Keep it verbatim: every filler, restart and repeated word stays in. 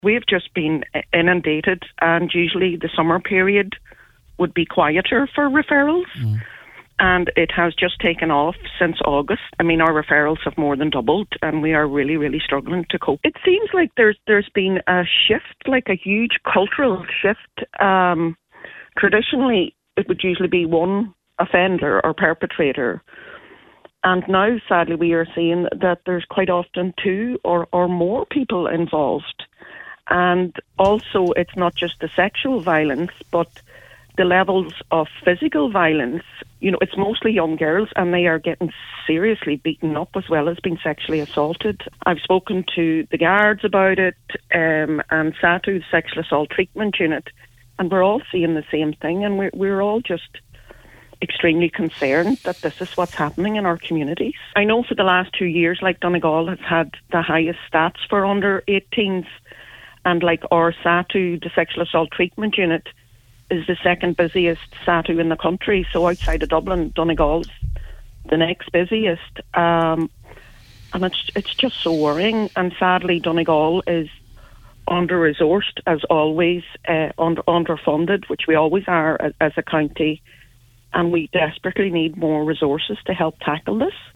We've just been inundated, and usually the summer period would be quieter for referrals. Mm. And it has just taken off since August. I mean, our referrals have more than doubled, and we are really, really struggling to cope. It seems like there's there's been a shift, like a huge cultural shift. Um, traditionally, it would usually be one offender or perpetrator. And now, sadly, we are seeing that there's quite often two or, or more people involved. And also, it's not just the sexual violence, but the levels of physical violence. You know, it's mostly young girls, and they are getting seriously beaten up as well as being sexually assaulted. I've spoken to the guards about it, um, and SATU, the Sexual Assault Treatment Unit, and we're all seeing the same thing, and we're, we're all just extremely concerned that this is what's happening in our communities. I know for the last two years, like, Donegal has had the highest stats for under eighteens, and like our SATU, the Sexual Assault Treatment Unit, is the second busiest SATU in the country. So outside of Dublin, Donegal's the next busiest. Um, and it's it's just so worrying. And sadly, Donegal is under-resourced, as always, uh, under, underfunded, which we always are as, as a county. And we desperately need more resources to help tackle this.